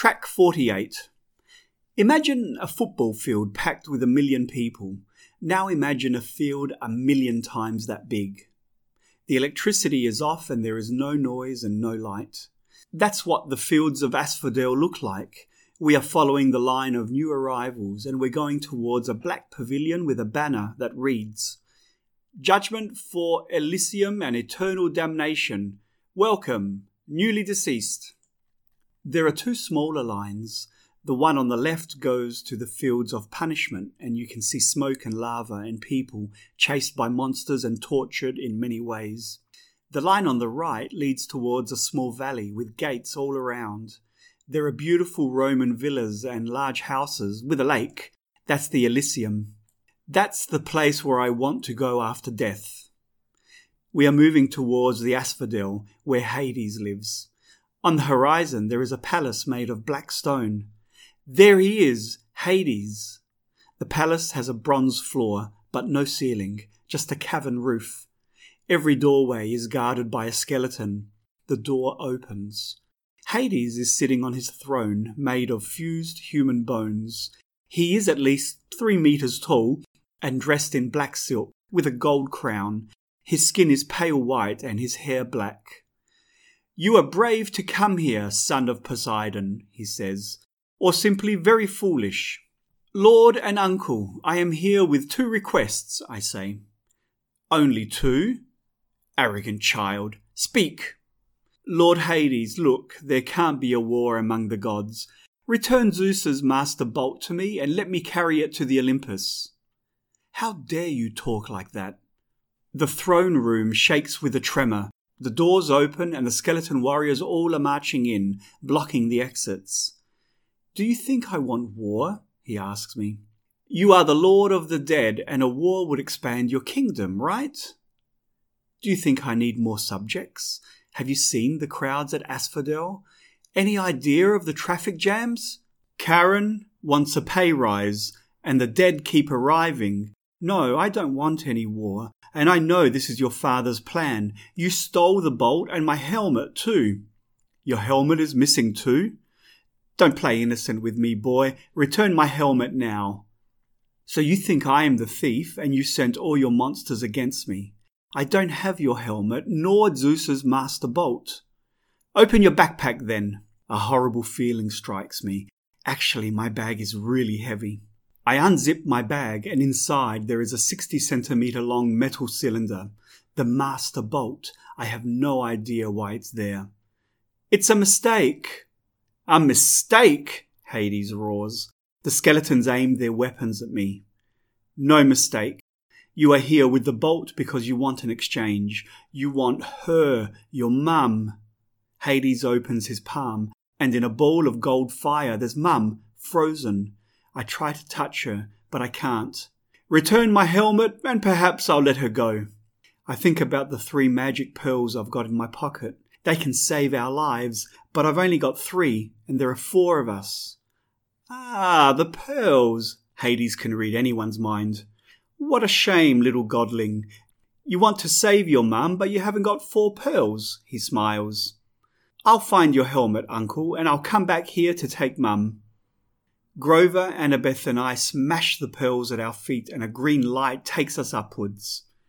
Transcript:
Track 48. Imagine a football field packed with 1 million people. Now imagine a field 1 million times that big. The electricity is off and there is no noise and no light. That's what the fields of Asphodel look like. We are following the line of new arrivals and we're going towards a black pavilion with a banner that reads, "Judgment for Elysium and eternal damnation. Welcome, newly deceased." There are 2 smaller lines. The one on the left goes to the fields of punishment, and you can see smoke and lava and people chased by monsters and tortured in many ways. The line on the right leads towards a small valley with gates all around. There are beautiful Roman villas and large houses with a lake. That's the Elysium. That's the place where I want to go after death. We are moving towards the Asphodel, where Hades lives. On the horizon there is a palace made of black stone. There he is, Hades. The palace has a bronze floor, but no ceiling, just a cavern roof. Every doorway is guarded by a skeleton. The door opens. Hades is sitting on his throne, made of fused human bones. He is at least 3 meters tall and dressed in black silk with a gold crown. His skin is pale white and his hair black. "You are brave to come here, son of Poseidon," he says, "or simply very foolish." "Lord and uncle, I am here with 2 requests," I say. "Only 2? Arrogant child, speak." "Lord Hades, look, there can't be a war among the gods. Return Zeus's master bolt to me and let me carry it to the Olympus." "How dare you talk like that?" The throne room shakes with a tremor. The doors open and the skeleton warriors all are marching in, blocking the exits. "Do you think I want war?" he asks me. "You are the lord of the dead and a war would expand your kingdom, right?" "Do you think I need more subjects? Have you seen the crowds at Asphodel? Any idea of the traffic jams? Charon wants a pay rise and the dead keep arriving. No, I don't want any war, and I know this is your father's plan. You stole the bolt and my helmet too." "Your helmet is missing too?" "Don't play innocent with me, boy. Return my helmet now." "So you think I am the thief and you sent all your monsters against me. I don't have your helmet, nor Zeus's master bolt." "Open your backpack then." A horrible feeling strikes me. Actually, my bag is really heavy. I unzip my bag and inside there is a 60 centimeter long metal cylinder. The master bolt. I have no idea why it's there. "It's a mistake." "A mistake?" Hades roars. The skeletons aim their weapons at me. "No mistake. You are here with the bolt because you want an exchange. You want her, your mum." Hades opens his palm, and in a ball of gold fire there's Mum, frozen. I try to touch her, but I can't. "Return my helmet, and perhaps I'll let her go." I think about the 3 magic pearls I've got in my pocket. They can save our lives, but I've only got 3, and there are 4 of us. "Ah, the pearls." Hades can read anyone's mind. "What a shame, little godling. You want to save your mum, but you haven't got 4 pearls," he smiles. "I'll find your helmet, uncle, and I'll come back here to take mum." Grover, Annabeth and I smash the pearls at our feet and a green light takes us upwards.